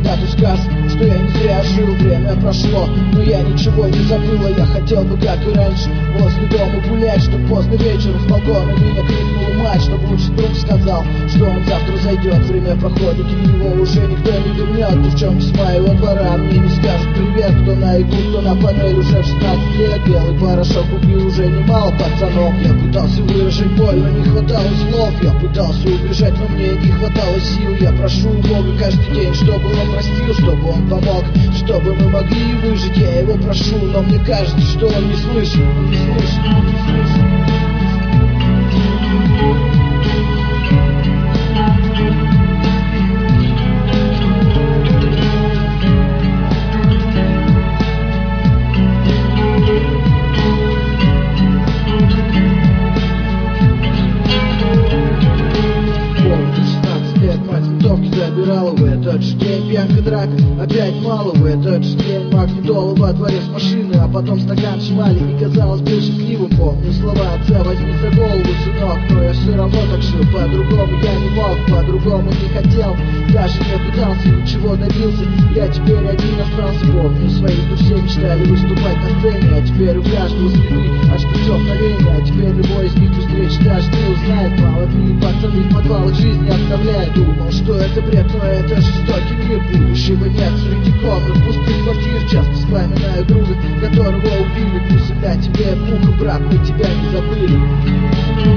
когда-то сказ, что я не зря жил, время прошло, но я ничего не забыл, а я хотел бы, как и раньше, возле дома гулять, чтоб поздно вечером с балкона меня крикнула мать, чтоб лучше друг сказал, что он завтра зайдет. Время проходит, и его уже никто не вернет. Девчонки с моего двора мне не скажут привет, кто на иглу, кто на панель. Уже в 16 лет белый порошок убил уже немало пацанов. Я пытался выражать боль, но не хватало слов. Я пытался убежать, но мне не хватало сил. Я прошу у Бога каждый день, чтобы он простил, чтобы он помог, чтобы мы могли выжить. Я его прошу, но мне кажется, что он не слышит. Он не слышит, он не слышит. Забирала в этот же день пьянка, драка, опять мало. В этот же день магнитола во дворе с машины, а потом стакан шмали, и казалось был счастливым. Помню слова отца: возьми за голову, сынок, но я все равно так жил. По-другому я не мог, по-другому не хотел, даже не пытался, ничего добился. Я теперь один остался, помню своих друзей, мечтали выступать на сцене, а теперь у каждого следы от шприцов на вене. А теперь любой из них при встрече даже не узнает. Молодые пацаны в подвалах жизни оставляют. Думал, что это бред, но это жестокий мир. Будущего нет среди комнат пустых квартир. Часто вспоминаю друга, которого убили. Пусть всегда тебе пуха, брат, мы тебя не забыли.